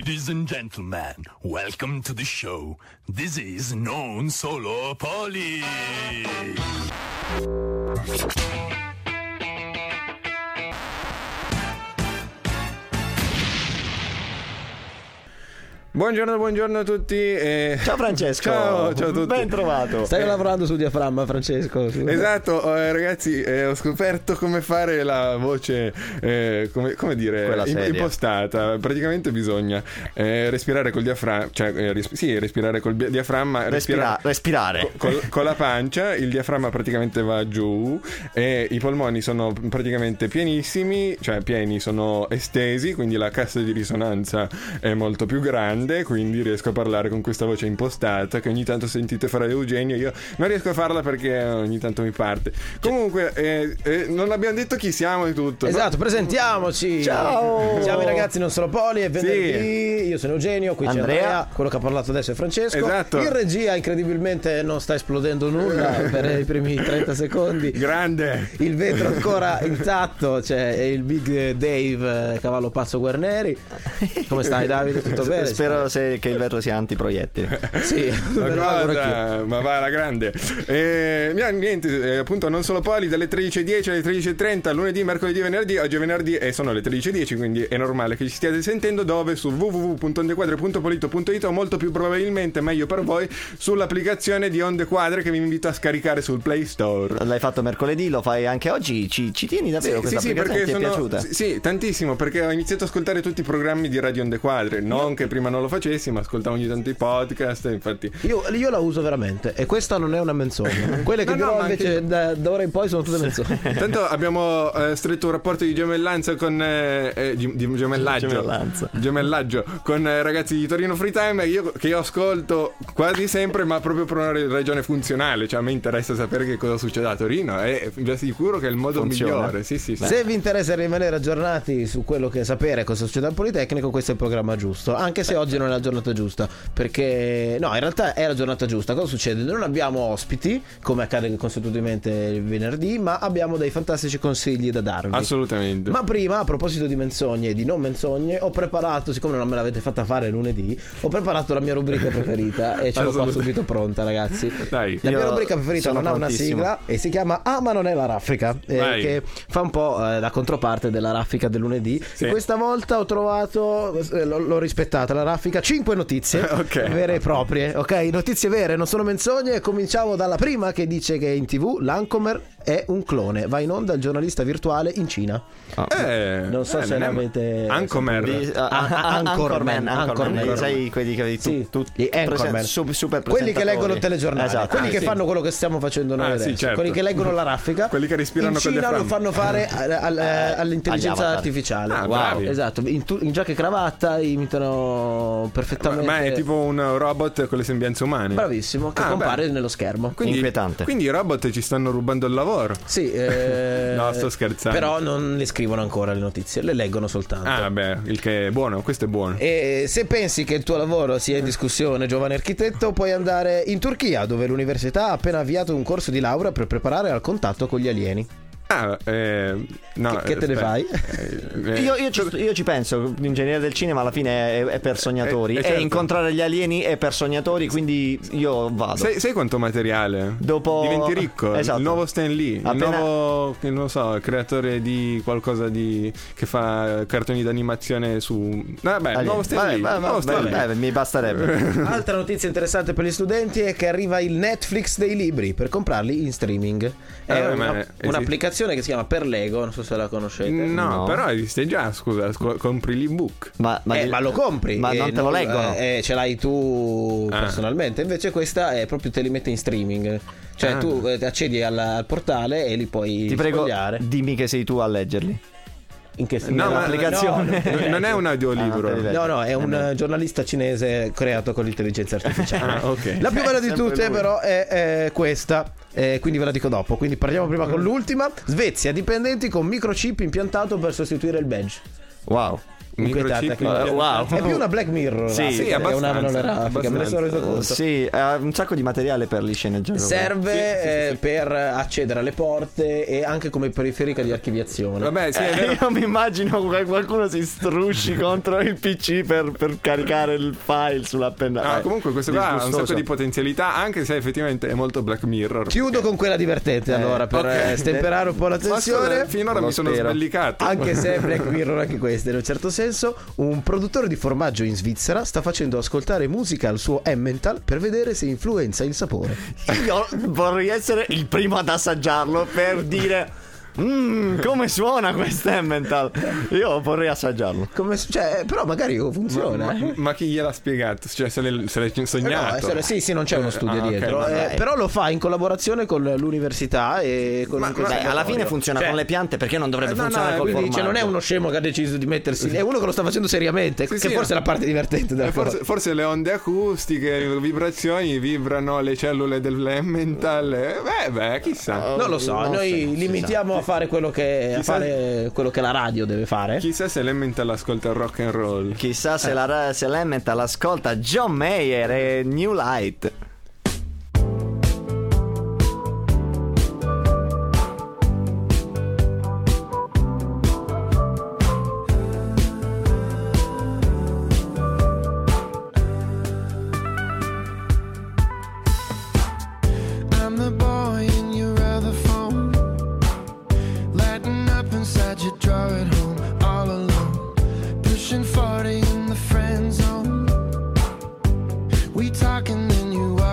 Ladies and gentlemen, welcome to the show. This is Non Solo Poli. Buongiorno a tutti. Ciao Francesco. Ciao a tutti. Ben trovato. Stai lavorando sul diaframma, Francesco? Esatto, ragazzi, ho scoperto come fare la voce, come dire, quella seria, impostata. Praticamente bisogna respirare col diaframma, cioè respirare col diaframma, respirare con la pancia. Il diaframma praticamente va giù e i polmoni sono praticamente pienissimi, cioè pieni, sono estesi, quindi la cassa di risonanza è molto più grande, quindi riesco a parlare con questa voce impostata che ogni tanto sentite fare Eugenio. Io non riesco a farla perché ogni tanto mi parte. Comunque non abbiamo detto chi siamo e tutto. Esatto, presentiamoci. Ciao. Siamo i ragazzi Non Solo Poli, è venerdì. Io sono Eugenio, qui c'è Andrea, quello che ha parlato adesso è Francesco. Esatto. In regia incredibilmente non sta esplodendo nulla per i primi 30 secondi. Grande. Il vetro ancora intatto, c'è il Big Dave Cavallo Pazzo Guarneri. Come stai, Davide? Tutto bene? Spero che il vetro sia antiproiettile. Sì, ma va alla grande. Niente, appunto Non Solo Poli dalle 13:10 alle 13:30 lunedì, mercoledì e venerdì. Oggi è venerdì e sono le 13:10, quindi è normale che ci stiate sentendo. Dove? Su www.ondequadre.polito.it o molto più probabilmente, meglio per voi, sull'applicazione di Onde Quadre che vi invito a scaricare sul Play Store. L'hai fatto mercoledì, lo fai anche oggi. Ci tieni davvero questa applicazione? Ti è piaciuta? Sì, tantissimo, perché ho iniziato ad ascoltare tutti i programmi di Radio Onde Quadre. Non che prima non lo facessi, ma ascoltavo ogni tanto i podcast. Infatti io la uso veramente e questa non è una menzogna. Quelle che dirò invece anche... da ora in poi sono tutte menzogne. Tanto abbiamo stretto un rapporto di gemellanza con gemellaggio con ragazzi di Torino Free Time, che io ascolto quasi sempre, ma proprio per una ragione funzionale. Cioè a me interessa sapere che cosa succede a Torino e vi assicuro che è il modo migliore. Sì. Se vi interessa rimanere aggiornati su quello che sapere cosa succede al Politecnico, questo è il programma giusto, anche se oggi non è la giornata giusta, perché no, in realtà è la giornata giusta. Cosa succede? Non abbiamo ospiti come accade consuetudamente il venerdì, ma abbiamo dei fantastici consigli da darvi. Assolutamente. Ma prima, a proposito di menzogne e di non menzogne, ho preparato, siccome non me l'avete fatta fare lunedì, ho preparato la mia rubrica preferita e ce l'ho qua subito pronta, ragazzi. Dai, la mia rubrica preferita non ha una sigla e si chiama ma non è la raffica, che fa un po' la controparte della raffica del lunedì. Sì. Questa volta ho trovato, l'ho rispettata la raffica, 5 notizie vere e proprie, ok? Notizie vere, non sono menzogne. Cominciamo dalla prima, che dice che in TV l'Ancomer è un clone, va in onda il giornalista virtuale in Cina. Non so se l'avete. Anchorman. Sai quelli che super quelli che leggono il telegiornale, esatto. quelli che fanno quello che stiamo facendo noi adesso, certo. quelli che leggono la raffica, quelli che respirano in Cina lo fanno fare all'intelligenza artificiale. Wow. Esatto, in giacca e cravatta imitano perfettamente. Ma è tipo un robot con le sembianze umane. Bravissimo, che compare nello schermo. Quindi, inquietante. Quindi i robot ci stanno rubando il lavoro. Sì, no, sto scherzando. Però non le scrivono ancora le notizie, le leggono soltanto. Il che è buono, questo è buono. E se pensi che il tuo lavoro sia in discussione, giovane architetto, puoi andare in Turchia, dove l'università ha appena avviato un corso di laurea per preparare al contatto con gli alieni. No, che te ne fai? Io ci penso. L'ingegnere del cinema alla fine è per sognatori, certo. E incontrare gli alieni è per sognatori, quindi io vado. Sai quanto materiale? Dopo diventi ricco. Esatto. Il nuovo Stan Lee, il nuovo, non lo so, creatore di qualcosa che fa cartoni d'animazione su. Il nuovo Stan Lee. Mi basterebbe. Altra notizia interessante per gli studenti è che arriva il Netflix dei libri per comprarli in streaming. È un'applicazione che si chiama Per Lego, non so se la conoscete. No, però esiste già, scusa, compri l'ebook. Ma lo compri, ma non te lo leggono. Ce l'hai tu personalmente. Invece questa è proprio, te li mette in streaming. Cioè tu accedi al portale e li puoi sfogliare. Ti prego, dimmi che sei tu a leggerli. In che no, l'applicazione non è un audiolibro. No, è un giornalista cinese creato con l'intelligenza artificiale. Okay. La più bella di tutte però è questa, quindi ve la dico dopo. Quindi partiamo prima con l'ultima. Svezia, dipendenti con microchip impiantato per sostituire il badge. Wow. Microcicli. Wow. È più una Black Mirror. Sì, è una abbastanza. me ne sono reso conto. Sì, ha un sacco di materiale per gli sceneggiatori. Serve per accedere alle porte e anche come periferica di archiviazione. Vabbè, sì, è vero. Io mi immagino che qualcuno si strusci contro il PC per caricare il file sulla penna. Comunque questo qua ha un sacco di potenzialità, anche se effettivamente è molto Black Mirror. Chiudo con quella divertente allora per stemperare un po' la tensione. Finora mi sono sbellicato. Anche se è Black Mirror anche questo in un certo senso. Un produttore di formaggio in Svizzera sta facendo ascoltare musica al suo Emmental per vedere se influenza il sapore. Io vorrei essere il primo ad assaggiarlo per dire come suona questo Emmental. Io vorrei assaggiarlo. Però magari funziona. Ma chi gliel'ha spiegato? Cioè se l'hai sognato? No, sì, non c'è uno studio dietro. Okay, però lo fa in collaborazione con l'università e con alla fine funziona con le piante, perché non dovrebbe funzionare col formaggio? Non è uno scemo che ha deciso di mettersi, è uno che lo sta facendo seriamente, che forse è la parte divertente della cosa. Forse le onde acustiche, le vibrazioni vibrano le cellule dell'Emmental. Beh, chissà. Non lo so, noi limitiamo a fare quello che la radio deve fare. Chissà se l'Emmental ascolta il rock and roll. Chissà se l'Emmental ascolta John Mayer e New Light. Talking, then you are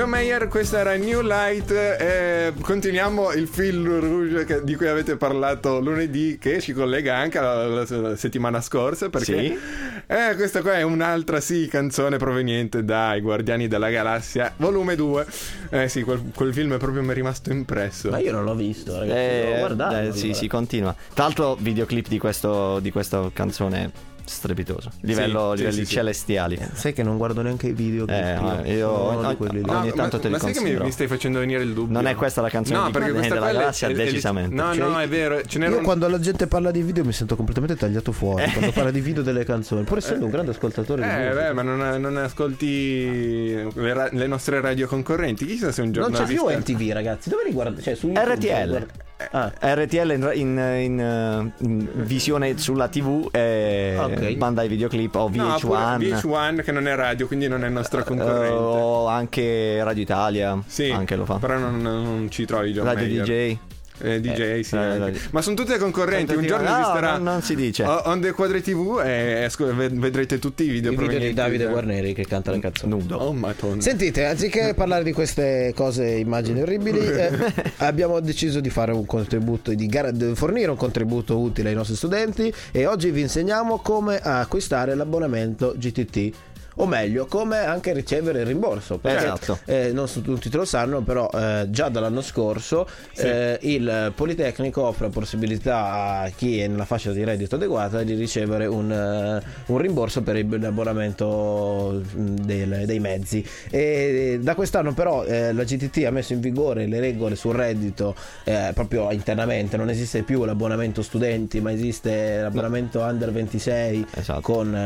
John Mayer, questa era New Light. Continuiamo il fil rouge di cui avete parlato lunedì, che ci collega anche alla settimana scorsa, perché questa qua è un'altra canzone proveniente dai Guardiani della Galassia volume 2. Sì, quel film proprio mi è rimasto impresso. Ma io non l'ho visto, ragazzi, l'ho guardato. Sì, si continua. Tra l'altro videoclip di questa canzone strepitoso, livelli celestiali. Sai che non guardo neanche i video. Io ogni tanto te li considero. Ma sai che mi stai facendo venire il dubbio? Non è questa la canzone di Guardiani della Galassia, decisamente. No, è vero. Io quando la gente parla di video mi sento completamente tagliato fuori quando parla di video delle canzoni, pur essendo un grande ascoltatore di musica. Ma non ascolti le nostre radio concorrenti. Chissà se un giornalista. Non c'è più NTV, ragazzi. Dove li guardi? Cioè, su YouTube, RTL. RTL in visione sulla TV, manda i videoclip o VH1. VH1 che non è radio, quindi non è nostra concorrente. O anche Radio Italia, anche lo fa. Però non ci trovi John Radio Mayer. DJ. DJ sì, ma sono tutte concorrenti. Un giorno esisterà non si dice Onde Quadre TV e vedrete tutti i video di Davide Guarneri che canta le canzoni nudo. Oh madonna. Sentite, anziché parlare di queste cose, immagini orribili, abbiamo deciso di fare un contributo, di fornire un contributo utile ai nostri studenti, e oggi vi insegniamo come acquistare l'abbonamento GTT. O meglio, come anche ricevere il rimborso. Esatto. Non tutti lo sanno, però già dall'anno scorso il Politecnico offre la possibilità a chi è nella fascia di reddito adeguata di ricevere un rimborso per l'abbonamento dei mezzi. E da quest'anno però la GTT ha messo in vigore le regole sul reddito proprio internamente. Non esiste più l'abbonamento studenti, ma esiste l'abbonamento under 26, esatto,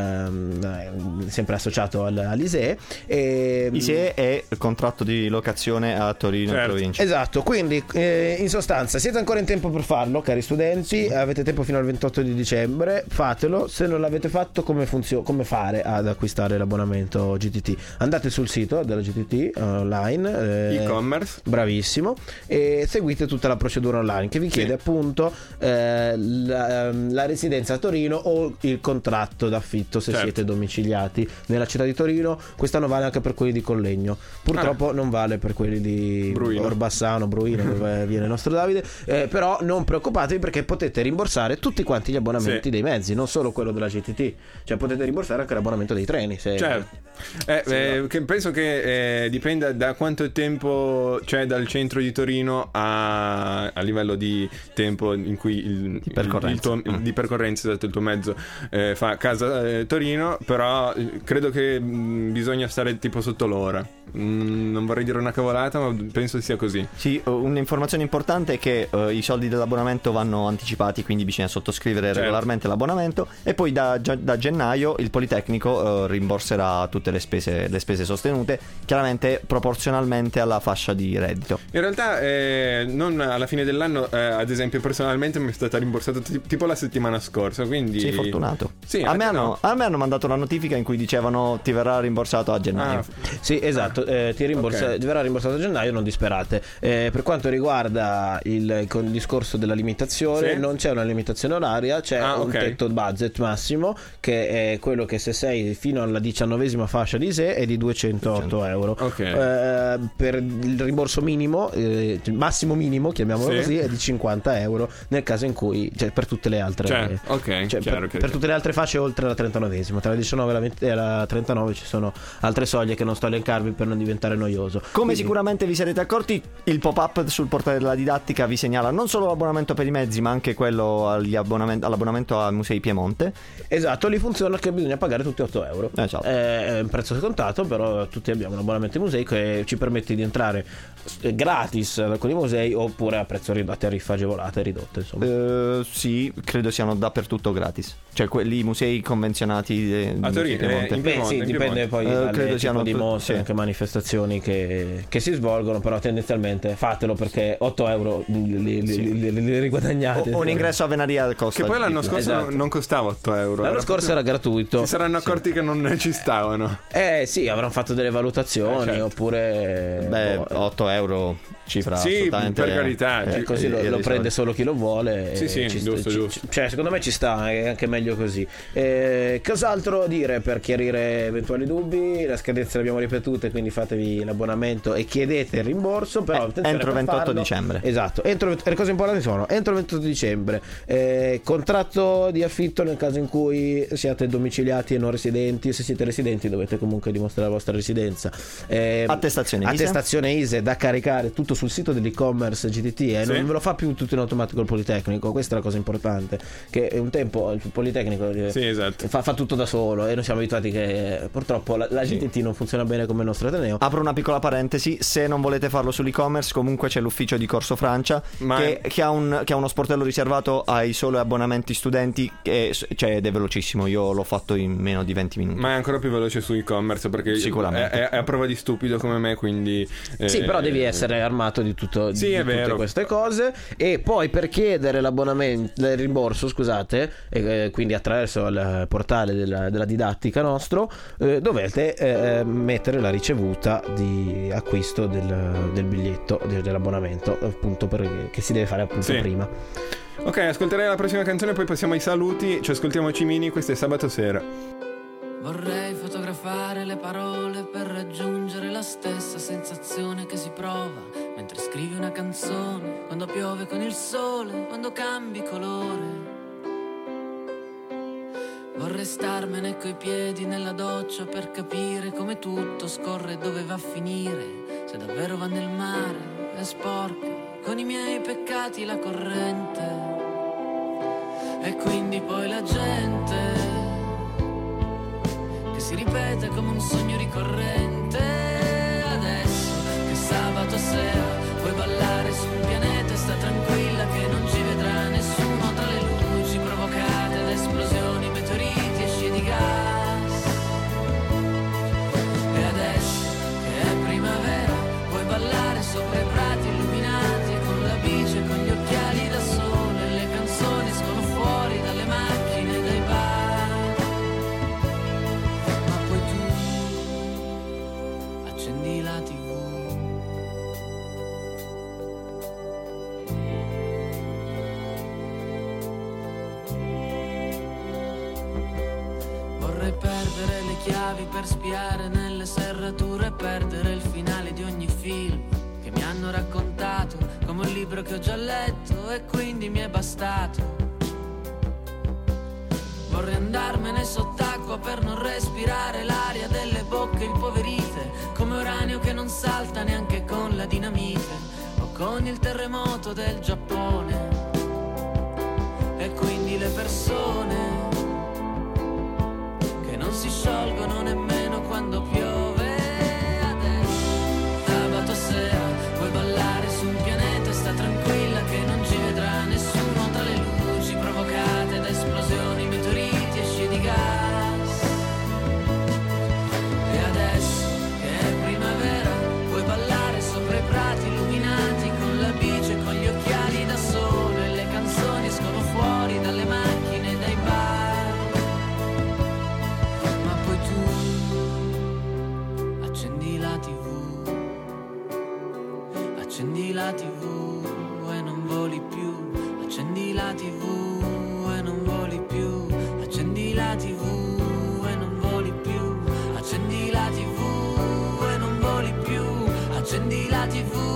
con sempre associato all'ISEE. ISEE è il contratto di locazione a Torino, certo, provincia. Esatto, quindi in sostanza siete ancora in tempo per farlo, cari studenti, avete tempo fino al 28 di dicembre, fatelo. Se non l'avete fatto, come fare ad acquistare l'abbonamento GTT? Andate sul sito della GTT online, e-commerce, bravissimo, e seguite tutta la procedura online che vi chiede appunto la residenza a Torino o il contratto d'affitto se siete domiciliati nella città di Torino. Quest'anno vale anche per quelli di Collegno, purtroppo non vale per quelli di Orbassano, Bruino, dove viene il nostro Davide, però non preoccupatevi, perché potete rimborsare tutti quanti gli abbonamenti dei mezzi, non solo quello della GTT, cioè potete rimborsare anche l'abbonamento dei treni che penso che dipenda da quanto tempo c'è dal centro di Torino a livello di tempo in cui di percorrenza, il tuo mezzo fa casa Torino, però credo che bisogna stare tipo sotto l'ora. Non vorrei dire una cavolata, ma penso sia così. Sì, un'informazione importante è che i soldi dell'abbonamento vanno anticipati, quindi bisogna sottoscrivere regolarmente l'abbonamento, e poi da gennaio il Politecnico rimborserà tutte le spese sostenute, chiaramente proporzionalmente alla fascia di reddito. In realtà non alla fine dell'anno, ad esempio personalmente mi è stata rimborsata tipo la settimana scorsa, quindi sei fortunato. A me hanno mandato una notifica in cui dicevano ti verrà rimborsato a gennaio. Sì, esatto, ti verrà rimborsato a gennaio, non disperate. Per quanto riguarda il discorso della limitazione, non c'è una limitazione oraria, c'è un tetto budget massimo, che è quello che se sei fino alla 19ª fascia di ISEE è di 208 euro. Per il rimborso minimo, il massimo minimo, chiamiamolo così, è di 50 euro nel caso in cui, cioè per tutte le altre per tutte le altre fasce oltre la 39ª, tra la 19 e la 20 e la 39 ci sono altre soglie che non sto a elencarvi per non diventare noioso. Quindi, sicuramente vi sarete accorti, il pop-up sul portale della didattica vi segnala non solo l'abbonamento per i mezzi, ma anche quello all'abbonamento a Musei Piemonte. Esatto, lì funziona che bisogna pagare tutti 8 euro. Esatto. È un prezzo scontato, però tutti abbiamo un abbonamento ai musei che ci permette di entrare gratis ad alcuni musei, oppure a prezzo ridotto, a tariffa agevolata e ridotta, insomma. Sì, credo siano dappertutto gratis, cioè quelli musei convenzionati a Torino, dipende poi dalle tipo di mostre, anche manifestazioni che si svolgono, però tendenzialmente fatelo, perché 8 euro li riguadagnate. Un ingresso a Venaria costa, che poi l'anno scorso non costava 8 euro, l'anno scorso era gratuito. Si saranno accorti che non ci stavano. Sì, avranno fatto delle valutazioni, oppure 8 euro, cifra sì, assolutamente, per carità, così lo prende solo chi lo vuole. Sì, giusto. Cioè, secondo me ci sta, è anche meglio così. Cos'altro dire per chiarire eventuali dubbi? La scadenza l'abbiamo ripetute, quindi fatevi l'abbonamento e chiedete il rimborso, però entro 28 dicembre. Esatto, le cose importanti sono entro 28 dicembre, contratto di affitto nel caso in cui siate domiciliati e non residenti. Se siete residenti dovete comunque dimostrare la vostra residenza. Attestazione ISEE da caricare tutto sul sito dell'e-commerce GTT, non ve lo fa più tutto in automatico il Politecnico. Questa è la cosa importante, che un tempo il Politecnico esatto, fa tutto da solo e noi siamo abituati che purtroppo la GTT non funziona bene come il nostro Ateneo. Apro una piccola parentesi: se non volete farlo sull'e-commerce, comunque c'è l'ufficio di Corso Francia che ha uno sportello riservato ai solo abbonamenti studenti, ed è velocissimo. Io l'ho fatto in meno di 20 minuti. Ma è ancora più veloce su e-commerce, perché sicuramente è a prova di stupido come me, quindi sì, però devi essere armato di tutto, di tutte queste cose. E poi per chiedere l'abbonamento, il rimborso, scusate, quindi attraverso il portale della didattica nostro, dovete mettere la ricevuta di acquisto del biglietto dell'abbonamento, appunto, che si deve fare appunto prima. Ok, ascolterei la prossima canzone, poi passiamo ai saluti. Ci ascoltiamo Cimini, questo è Sabato Sera. Vorrei fotografare le parole per raggiungere la stessa sensazione che si prova mentre scrivi una canzone, quando piove con il sole, quando cambi colore. Vorrei starmene coi piedi nella doccia per capire come tutto scorre e dove va a finire, se davvero va nel mare e sporca con i miei peccati la corrente. E quindi poi la gente che si ripete come un sogno ricorrente. Adesso che sabato sera vuoi ballare su un pianeta e sta tranquilla che non ci vedrà nessuno, tra le luci provocate da esplosioni, meteoriti e scie di gas. E adesso che è primavera vuoi ballare sopra i prati illuminati con la bici e con gli occhiali da sole, le canzoni escono fuori dalle macchine e dai bar. Ma poi tu accendi la TV, vorrei perdere le chiavi per spiare nelle serrature e perdere il finale di ogni film che mi hanno raccontato come un libro che ho già letto e quindi mi è bastato. Vorrei andarmene sott'acqua per non respirare l'aria delle bocche impoverite, come uranio che non salta neanche con la dinamite o con il terremoto del Giappone. E quindi le persone che non si sciolgono nemmeno quando piove. Adesso sabato sera vuoi ballare su un pianeta e sta tranquilla che non ci vedrà nessuno, tra le luci provocate da esplosioni, meteoriti e scie di gas. E adesso che è primavera vuoi ballare sopra i prati illuminati con la bici e con gli occhiali da sole, le canzoni escono fuori dalle macchine e dai bar. Ma poi tu accendi la TV, accendi la TV e non voli più, accendi la TV e non voli più, accendi la TV e non voli più, accendi la TV e non voli più, accendi la TV.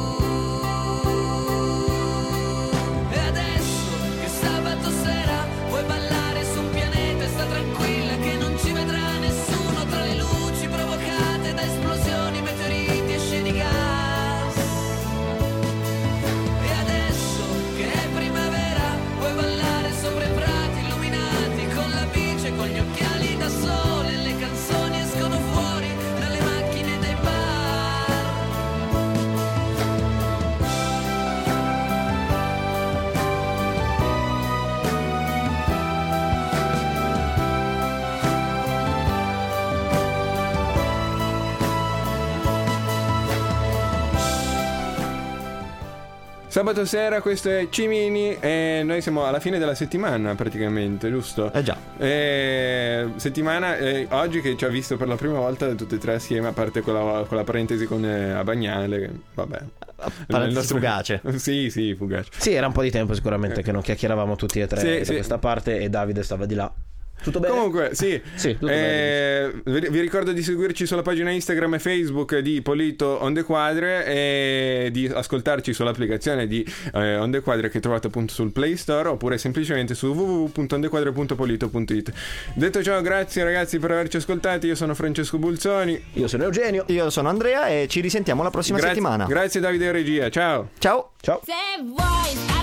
E adesso che sabato sera vuoi ballare su un pianeta e sta tranquilla che non ci vedrà nessuno, tra le luci provocate da esplosioni, meteoriti e scie di gas. E adesso che è primavera vuoi ballare su Sabato sera questo è Cimini e noi siamo alla fine della settimana praticamente, giusto? Già. Settimana oggi che ci ha visto per la prima volta tutte e tre assieme, a parte quella parentesi con Abagnale, vabbè. Parentesi fugace. Sì, fugace. Sì, era un po' di tempo sicuramente che non chiacchieravamo tutti e tre da questa parte e Davide stava di là. Tutto bene? Comunque, sì, tutto bene. Vi ricordo di seguirci sulla pagina Instagram e Facebook di Polito On The Quadre e di ascoltarci sull'applicazione di On The Quadre che trovate appunto sul Play Store oppure semplicemente su www.ondequadre.polito.it. Detto ciò, grazie ragazzi per averci ascoltati. Io sono Francesco Bulzoni. Io sono Eugenio. Io sono Andrea e ci risentiamo la prossima settimana. Grazie Davide e regia. Ciao. Ciao. Ciao. Se vuoi